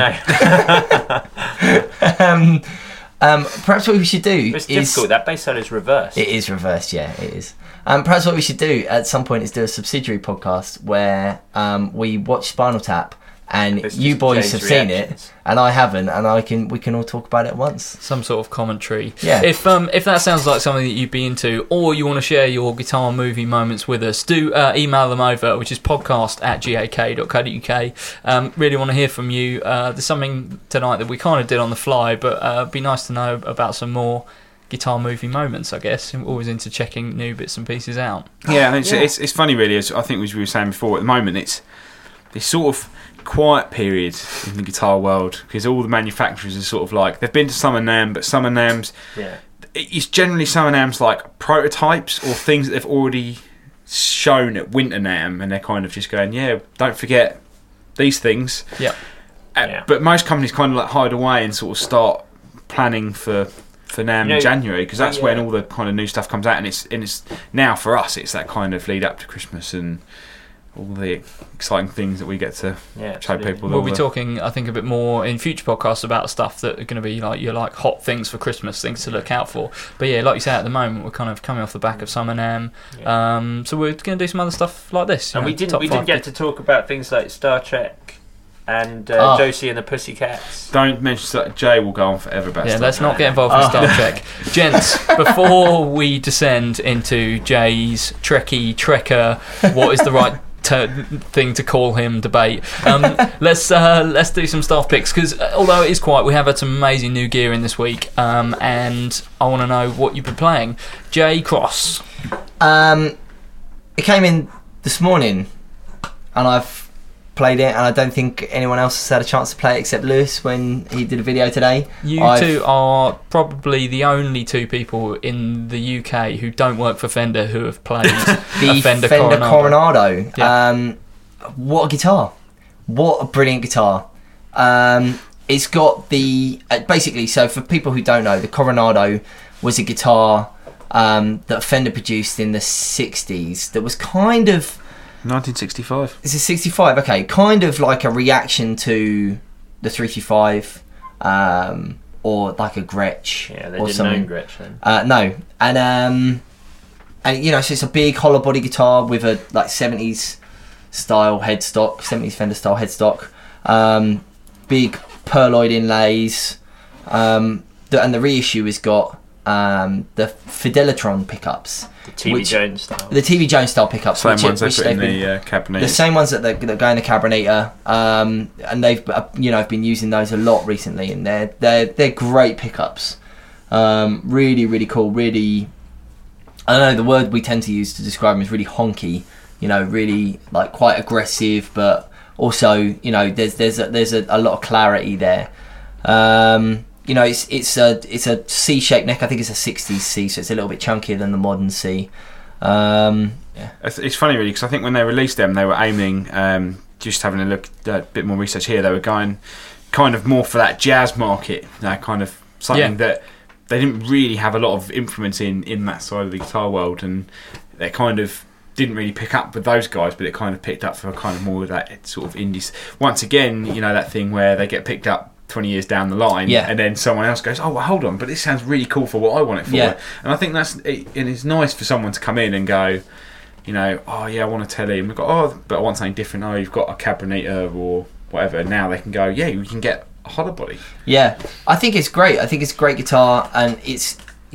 I know. Perhaps what we should do It's is difficult. That bass solo is reversed. it is reversed, yeah, it is. Perhaps what we should do at some point is do a subsidiary podcast where we watch Spinal Tap, and Let's you just boys change have seen reactions. it, and I haven't, and we can all talk about it at once. Some sort of commentary. Yeah. If that sounds like something that you'd be into, or you want to share your guitar movie moments with us, do email them over, which is podcast@gak.co.uk. Really want to hear from you. There's something tonight that we kind of did on the fly, but it'd be nice to know about some more guitar movie moments, I guess. I'm always into checking new bits and pieces out. Yeah, and it's funny, really. As I think as we were saying before, at the moment it's this sort of quiet period in the guitar world because all the manufacturers are sort of like they've been to Summer NAMM, but Summer NAMM's it's generally Summer NAMM's like prototypes or things that they've already shown at Winter NAMM, and they're kind of just going, don't forget these things. Yeah. But most companies kind of like hide away and sort of start planning for NAMM in January, because that's when all the kind of new stuff comes out, and it's now for us it's that kind of lead up to Christmas and all the exciting things that we get to show people. We'll be talking, I think, a bit more in future podcasts about stuff that are going to be like your like hot things for Christmas, things to look out for. But yeah, like you say, at the moment we're kind of coming off the back of Summer NAMM, so we're going to do some other stuff like this. And we didn't get to talk about things like Star Trek and Josie and the Pussycats. Don't mention that. Jay will go on forever about Star let's Trek. not get involved with Star Trek. Gents, before we descend into Jay's Trekker, what is the right thing to call him debate, let's do some staff picks, because although it is quiet, we have had some amazing new gear in this week, and I want to know what you've been playing. Jay Cross. It came in this morning and I've played it, and I don't think anyone else has had a chance to play it except Lewis when he did a video today. You two are probably the only two people in the UK who don't work for Fender who have played the Fender Coronado. Yeah. What a guitar. What a brilliant guitar. It's got the... basically, so for people who don't know, the Coronado was a guitar that Fender produced in the 60s that was kind of... 1965. It's a 65, okay. Kind of like a reaction to the 335, or like a Gretsch. Yeah, they or didn't something. own Gretsch then. No, and you know, so it's a big hollow body guitar with a like 70s style headstock, 70s Fender style headstock, big pearloid inlays, and the reissue has got the Fidelitron pickups. The TV Jones style. The TV Jones style pickups. Same ones they put in the Cabernet. The same ones that go in the Cabernet, and they've I've been using those a lot recently, and they're great pickups. Really, really cool. Really, I don't know, the word we tend to use to describe them is really honky. You know, really like quite aggressive, but also there's a lot of clarity there. It's a C-shaped neck. I think it's a 60s C, so it's a little bit chunkier than the modern C. It's funny, really, because I think when they released them, they were aiming, just having a look, a bit more research here, they were going kind of more for that jazz market, kind of something that they didn't really have a lot of influence in that side of the guitar world, and they kind of didn't really pick up with those guys, but it kind of picked up for kind of more of that sort of indies. Once again, that thing where they get picked up 20 years down the line, and then someone else goes, oh well, hold on, but this sounds really cool for what I want it for. And I think that's it, and it's nice for someone to come in and go, oh yeah, I want a telly, and we've got, but I want something different. Oh, you've got a Cabernet or whatever. Now they can go, we can get a hollow body. I think it's great. I think it's a great guitar, and it's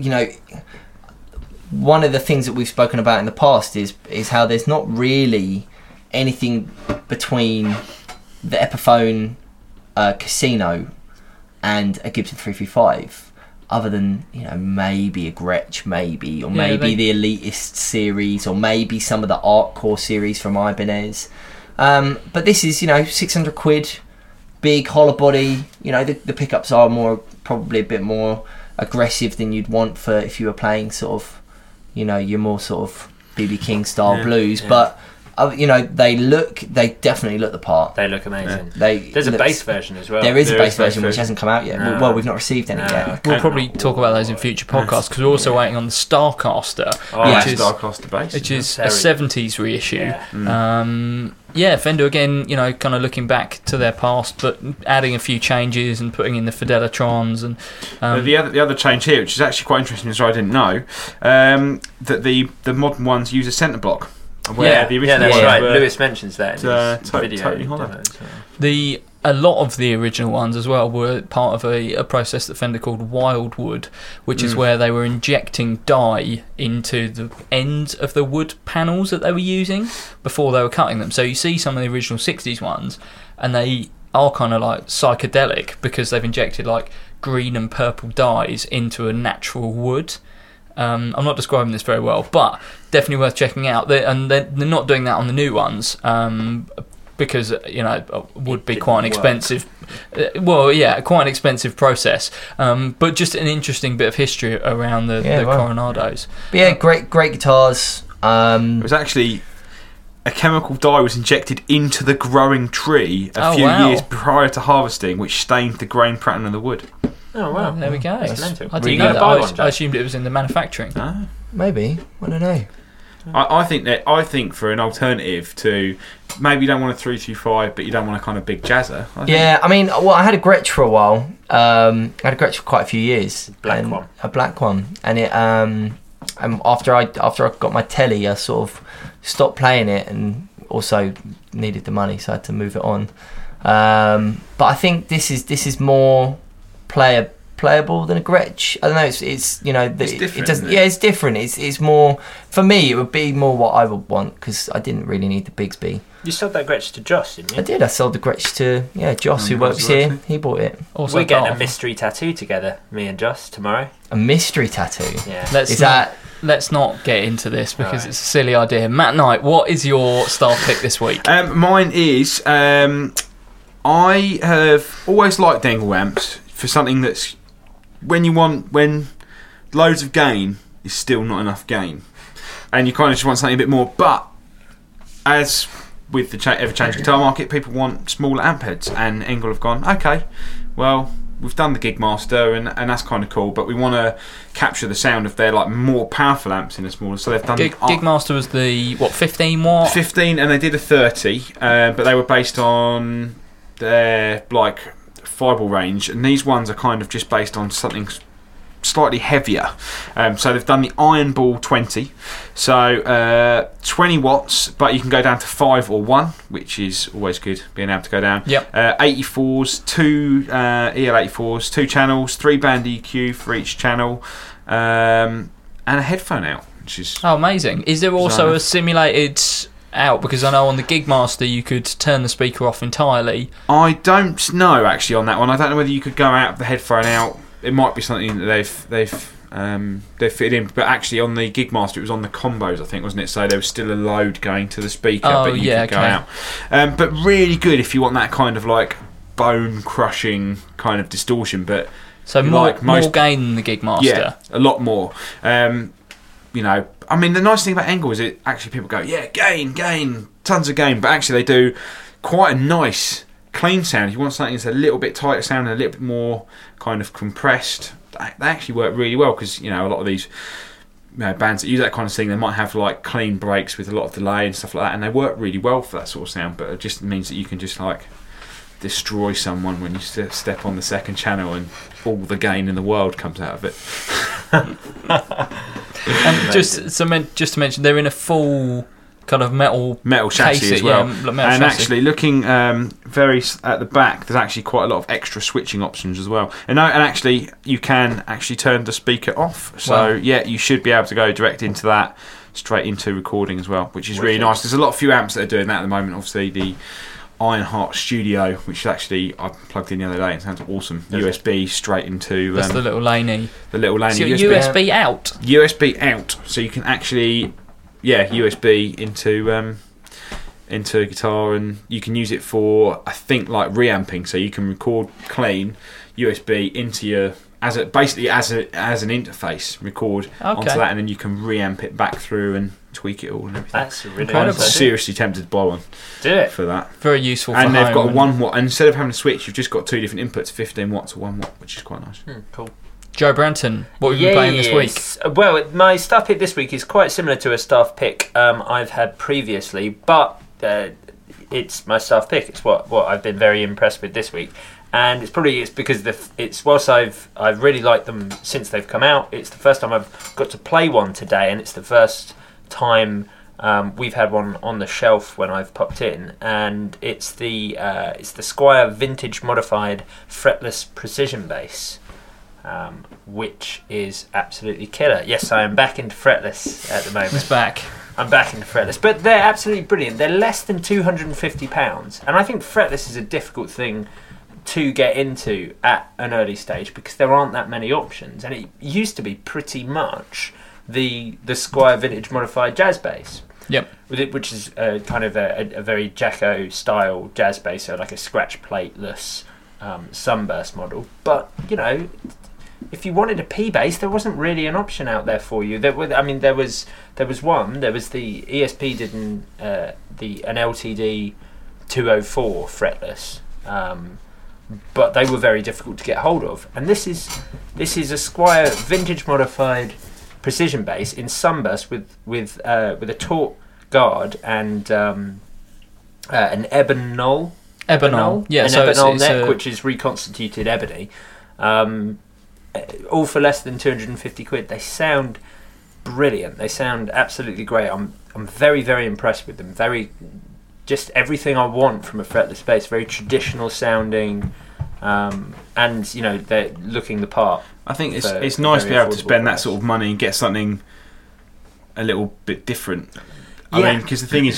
one of the things that we've spoken about in the past is how there's not really anything between the Epiphone Casino and a Gibson 335, other than maybe a Gretsch, maybe the Elitist series, or maybe some of the Artcore series from Ibanez. But this is £600, big hollow body. The pickups are probably a bit more aggressive than you'd want for if you were playing sort of your more sort of BB King style blues, but. They definitely look the part. They look amazing. There's a bass version as well. There is a bass version which hasn't come out yet. No. Well, we've not received any yet. We'll probably talk about those in future podcasts, because we're also waiting on the Starcaster, Starcaster bass, which is a 70s reissue. Fender again, kind of looking back to their past, but adding a few changes and putting in the Fidelitrons and the other change here, which is actually quite interesting, as I didn't know, that the modern ones use a centre block. The original that's right. Lewis mentions that in his video. Totally hollow. A lot of the original ones as well were part of a process that Fender called Wildwood, which is where they were injecting dye into the ends of the wood panels that they were using before they were cutting them. So you see some of the original 60s ones, and they are kind of like psychedelic because they've injected like green and purple dyes into a natural wood. I'm not describing this very well, but definitely worth checking out. And they're not doing that on the new ones because would be quite an expensive. Quite an expensive process. But just an interesting bit of history around the Coronados. But yeah, great guitars. It was actually a chemical dye was injected into the growing tree a few years prior to harvesting, which stained the grain pattern of the wood. Oh wow! There we go. I Really didn't know that. I assumed it was in the manufacturing. Ah. Maybe, I don't know. I think for an alternative to maybe you don't want a 325, but you don't want a kind of big jazzer. I had a Gretsch for a while. I had a Gretsch for quite a few years. A black one, and it. After I got my telly, I sort of stopped playing it, and also needed the money, so I had to move it on. But I think this is more playable than a Gretsch. I don't know. It's different. It doesn't. Yeah, it's different. It's more for me. It would be more what I would want because I didn't really need the Bigsby. You sold that Gretsch to Joss, didn't you? I did. I sold the Gretsch to Joss, who works here. He bought it. Also, we're getting a mystery tattoo together, me and Joss, tomorrow. A mystery tattoo. Yeah. Let's not get into this because it's a silly idea. Matt Knight, what is your staff pick this week? Mine is I have always liked Engel amps for something that's when loads of gain is still not enough gain, and you kind of just want something a bit more. But as with the ever-changing guitar market, people want smaller amp heads, and Engel have gone, okay, well, we've done the Gigmaster, and that's kind of cool, but we want to capture the sound of their more powerful amps in a smaller. So they've done Gigmaster was the 15 watt, 15, and they did a 30, but they were based on their fireball range, and these ones are kind of just based on something slightly heavier. So they've done the Iron Ball 20, so 20 watts, but you can go down to 5 or 1, which is always good, being able to go down. Yep. 84s, 2 EL84s, 2 channels, 3 band EQ for each channel, and a headphone out, which is amazing. Is there also a simulated out? Because I know on the Gigmaster you could turn the speaker off entirely. I don't know actually on that one. I don't know whether you could go out of the headphone out. It might be something that they've fitted in, but actually on the Gigmaster it was on the combos, I think, wasn't it? So there was still a load going to the speaker, but you could go out. But really good if you want that kind of bone crushing kind of distortion. But so more gain than the Gigmaster. Yeah, a lot more. I mean, the nice thing about Engel is it actually people go, yeah, gain, tons of gain, but actually they do quite a nice clean sound. If you want something that's a little bit tighter sound and a little bit more kind of compressed, they actually work really well because a lot of these bands that use that kind of thing, they might have clean breaks with a lot of delay and stuff like that, and they work really well for that sort of sound. But it just means that you can just destroy someone when you step on the second channel and all the gain in the world comes out of it. And just to mention, they're in a full kind of metal chassis as well. Chassis. Actually, looking very at the back, there's actually quite a lot of extra switching options as well. And actually, you can actually turn the speaker off. So you should be able to go direct into that, straight into recording as well, which is really nice. There's a few amps that are doing that at the moment. Obviously, the Ironheart Studio, which actually I plugged in the other day and sounds awesome. USB straight into that's the little laney. So USB out. USB out, so you can actually USB into a guitar, and you can use it for reamping. So you can record clean USB into your as an interface, record onto that, and then you can reamp it back through and tweak it all and everything. That's really I'm seriously tempted to buy one. Do it for that. Very useful. And they've got a 1 watt. And instead of having a switch, you've just got 2 different inputs: 15 watts or 1 watt, which is quite nice. Cool. Joe Branton, what have you been playing this week? Well, my staff pick this week is quite similar to a staff pick I've had previously, but it's my staff pick. It's what I've been very impressed with this week. And it's because whilst I've really liked them since they've come out, it's the first time I've got to play one today, and it's the first time we've had one on the shelf when I've popped in, and it's the Squier Vintage Modified Fretless Precision Bass, which is absolutely killer. Yes, I am back into fretless at the moment. It's back. I'm back into fretless, but they're absolutely brilliant. They're less than £250, and I think fretless is a difficult thing to get into at an early stage because there aren't that many options, and it used to be pretty much the Squier vintage modified jazz bass. Yep. Which is kind of a very Jacko style jazz bass, so like a scratch plateless sunburst model. But you know, if you wanted a P bass, there wasn't really an option out there for you. There was one. There was the ESP did an LTD 204 fretless, but they were very difficult to get hold of. And this is a Squier vintage modified precision bass in sunburst with a taut guard and an ebonol. Yeah, an so ebonol it's neck, which is reconstituted ebony. All for less than 250 quid. They sound brilliant. They sound absolutely great. I'm very, very impressed with them. Very, just everything I want from a fretless bass. Very traditional sounding, and you know they're looking the part. I think it's nice to be able to spend that sort of money and get something a little bit different. I mean, because the thing is,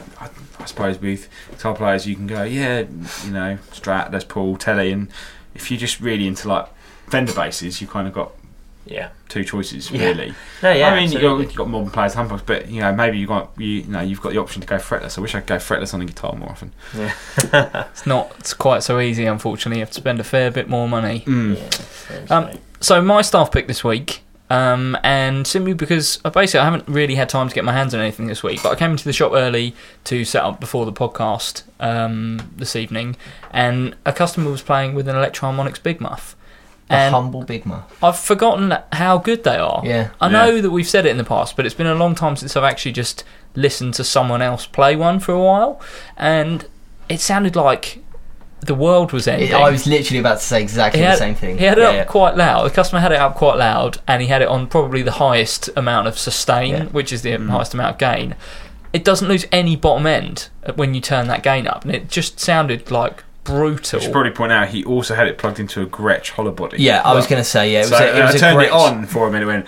I suppose with guitar players, you can go, yeah, you know, Strat, Les Paul, Telly, and if you're just really into like Fender basses, you've kind of got two choices really. No, yeah, I mean, absolutely. you've got modern players, humbugs, but you know, maybe you've got the option to go fretless. I wish I could go fretless on a guitar more often. Yeah. It's quite so easy, unfortunately. You have to spend a fair bit more money. Yeah, So my staff pick this week, and simply because I haven't really had time to get my hands on anything this week, but I came into the shop early to set up before the podcast this evening, and a customer was playing with an Electro-Harmonix Big Muff. A humble Big Muff. I've forgotten how good they are. Yeah. I know that we've said it in the past, but it's been a long time since I've actually just listened to someone else play one for a while, and it sounded like the world was ending. I was literally about to say exactly the same thing. He had it up quite loud. The customer had it up quite loud, and he had it on probably the highest amount of sustain, which is the highest amount of gain. It doesn't lose any bottom end when you turn that gain up, and it just sounded like brutal. I should probably point out he also had it plugged into a Gretsch hollow body. Yeah, I was going to say, it was I turned Gretsch. it on for a minute, went,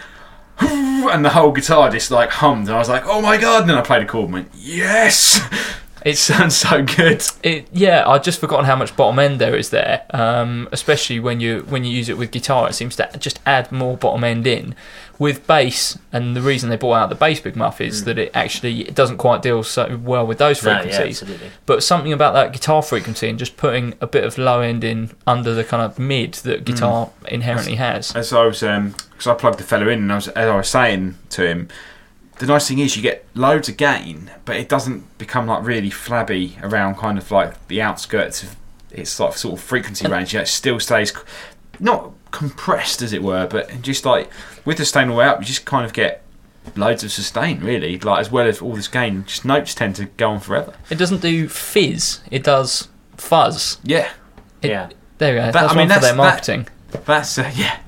and the whole guitar just like hummed, and I was like, oh my god, and then I played a chord and went, yes! It sounds so good. I'd just forgotten how much bottom end there is there, especially when you use it with guitar. It seems to just add more bottom end in. With bass, and the reason they brought out the bass Big Muff is that it doesn't quite deal so well with those frequencies. No, yeah, but something about that guitar frequency and just putting a bit of low end in under the kind of mid that guitar inherently has. As I was, because I plugged the fella in, and as I was saying to him, the nice thing is you get loads of gain, but it doesn't become like really flabby around kind of like the outskirts of its like sort of frequency range. It still stays not compressed as it were, but just like with the sustain all the way up, you just kind of get loads of sustain really, like as well as all this gain. Just notes tend to go on forever. It doesn't do fizz, it does fuzz. Yeah. There we go. That's one for their marketing. That's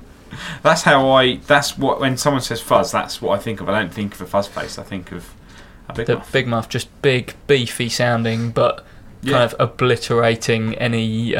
That's what when someone says fuzz, that's what I think of. I don't think of a fuzz face. I think of a Big Muff. Big Muff, just big, beefy sounding, but kind of obliterating any,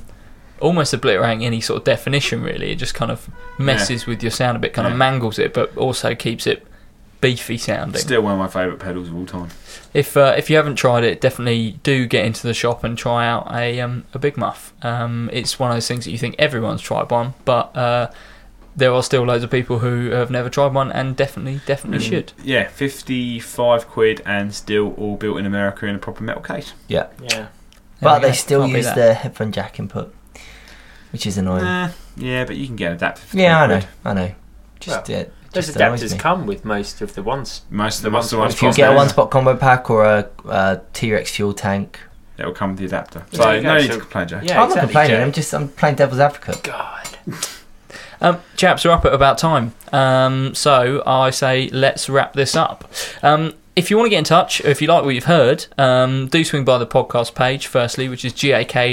almost obliterating any sort of definition. Really, it just kind of messes with your sound a bit, kind of mangles it, but also keeps it beefy sounding. Still one of my favourite pedals of all time. If you haven't tried it, definitely do get into the shop and try out a Big Muff. It's one of those things that you think everyone's tried one, but there are still loads of people who have never tried one and definitely should. Yeah, 55 quid and still all built in America in a proper metal case. Yeah. Yeah. But they still use the headphone jack input, which is annoying. Yeah, but you can get an adapter for I know. Those adapters come with most of the ones. Most of the ones. If you get a one-spot combo pack or a T-Rex fuel tank, it will come with the adapter. Yeah, So no need to complain, Joe. Yeah, I'm not complaining. I'm playing devil's advocate. God. Chaps, we're up at about time. So I say let's wrap this up. If you want to get in touch, if you like what you've heard, do swing by the podcast page firstly, which is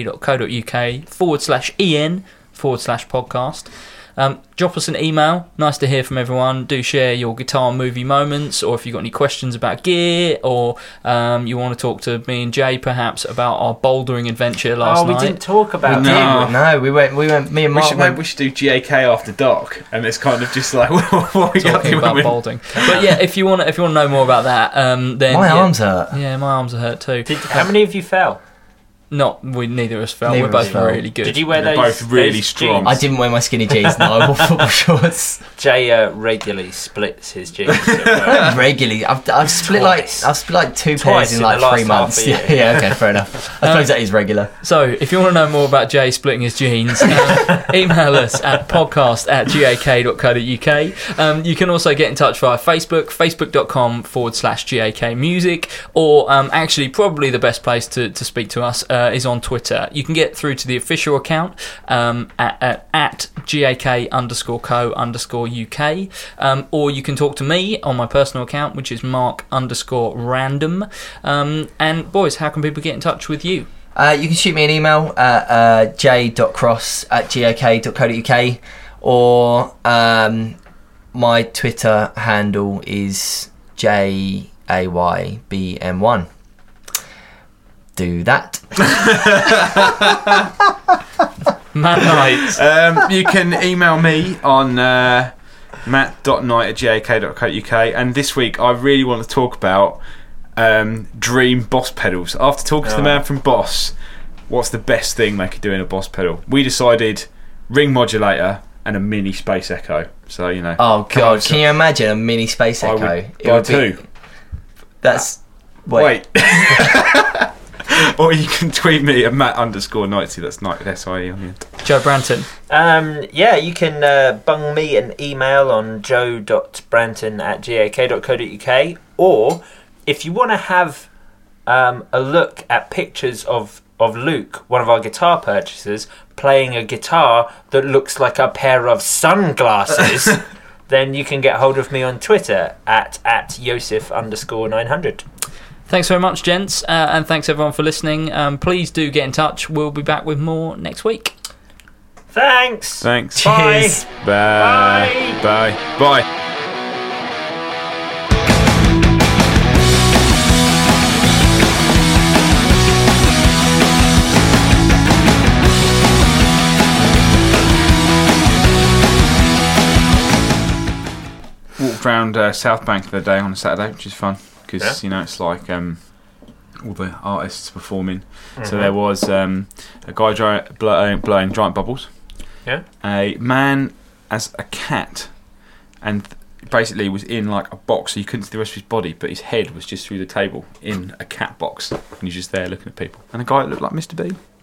gak.co.uk/en/podcast. Drop us an email. Nice to hear from everyone. Do share your guitar movie moments, or if you've got any questions about gear, or you want to talk to me and Jay perhaps about our bouldering adventure last night. We didn't talk about No, we went. Me and Mark. We should do GAK after dark, and it's kind of just like what we got talking about bouldering. But yeah, if you want to know more about that, then my arms hurt. Yeah, my arms are hurt too. How many of you fell? Neither of us fell. Neither We're of us both fell. really good. Did you wear They're those? both really those strong. jeans? I didn't wear my skinny jeans. No, I wore football shorts. Jay regularly splits his jeans. at work. Regularly, I've split Twice. like 2 Twice pairs in in like the 3 last months. half a year. Yeah, okay, fair enough. I suppose that is regular. So, if you want to know more about Jay splitting his jeans, email us at podcast@gak.co.uk. You can also get in touch via Facebook, facebook.com/GAK Music, or actually, probably the best place to speak to us is on Twitter. You can get through to the official account at GAK_co_UK, or you can talk to me on my personal account, which is Mark_random. And boys, how can people get in touch with you? You can shoot me an email at j.cross@gak.co.uk, or my Twitter handle is JAYBM1. Do that. Matt Knight. You can email me on matt.knight@jak.co.uk, and this week I really want to talk about Dream Boss pedals. After talking to the man from Boss, what's the best thing they could do in a Boss pedal? We decided ring modulator and a mini Space Echo. So, you know. Oh god, can you imagine a mini Space I Echo? would buy two. That's Wait. Or you can tweet me at Matt_Knightsy. That's Knight with SIE on the end. Joe Branton. You can bung me an email on joe.branton@gak.co.uk, or if you want to have a look at pictures of Luke, one of our guitar purchasers, playing a guitar that looks like a pair of sunglasses, then you can get hold of me on Twitter at Yosef_900. Thanks very much, gents, and thanks everyone for listening. Please do get in touch. We'll be back with more next week. Thanks. Thanks. Cheers. Bye. Bye. Bye. Walked round South Bank the other day on a Saturday, which is fun because you know it's like all the artists performing. So there was a guy blowing giant bubbles. Yeah. A man as a cat, and basically was in like a box, so you couldn't see the rest of his body, but his head was just through the table in a cat box, and he's just there looking at people. And a guy that looked like Mr. Bean.